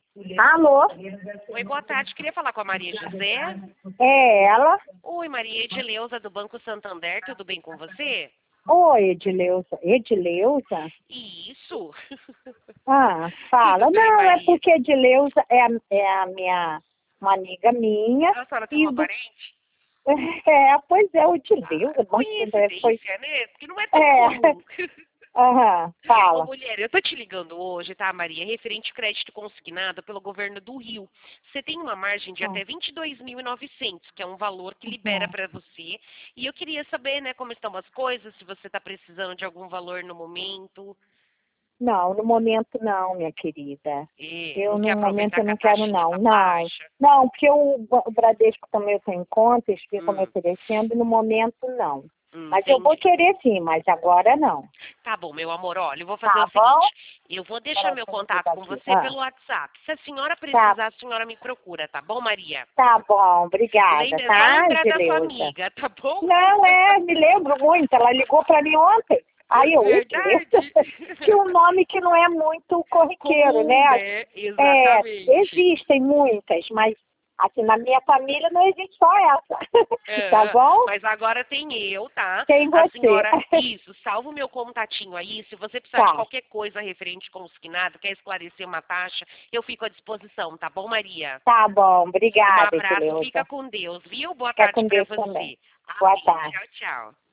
Alô? Oi, boa tarde. Queria falar com a Maria José. É ela? Oi, Maria Edileuza, do Banco Santander. Tudo bem com você? Oi, Edileuza. Edileuza? Isso. Ah, fala. Tudo bem, Não, é Maria? porque Edileuza é a minha, uma amiga minha. A senhora tem E uma parente? pois é, o Edileuza. Banco Santander foi... Coincidência, né? Porque não é tão É, comum. aham, Ô, fala. mulher, eu tô te ligando hoje, tá, Maria? Referente ao crédito consignado pelo governo do Rio. Você tem uma margem de Hum, até 22.900, que é um valor que libera hum. para você. E eu queria saber, né, como estão as coisas, se você está precisando de algum valor no momento. Não, no momento não, minha querida. Não Eu, quer no momento, aproveitar eu que a não quero, taxinha não. tá Não, baixa? não, porque o Bradesco também eu tenho conta, eles ficam me Hum, oferecendo, no momento, não. Mas eu vou entendi. querer sim, mas agora não. Tá bom, meu amor, olha, eu vou fazer Tá o bom? seguinte. Eu vou deixar Peraí, meu deixa eu contato desligar com aqui. você pelo WhatsApp. Se a senhora Tá, precisar, a senhora me procura, tá bom, Maria? tá bom, obrigada, É só tá, lembrar da sua Edileuza? amiga, tá bom? Não, me lembro muito, ela ligou para mim ontem. Aí eu, Edileuza, Verdade. que um nome que não é muito corriqueiro, Comum, né? né? Exatamente. Existem muitas, mas assim, na minha família não existe só essa. Tá É, bom? mas agora tem eu, tá? Tem A você. senhora, isso, salva o meu contatinho aí. Se você precisar de Tá, qualquer coisa referente consignado, quer esclarecer uma taxa, eu fico à disposição, tá bom, Maria? tá bom. Um Obrigada, abraço, fica Edileuza. com Deus, viu? Boa Fica tarde com pra Deus também. você. Boa Amém. tarde. Tchau, tchau.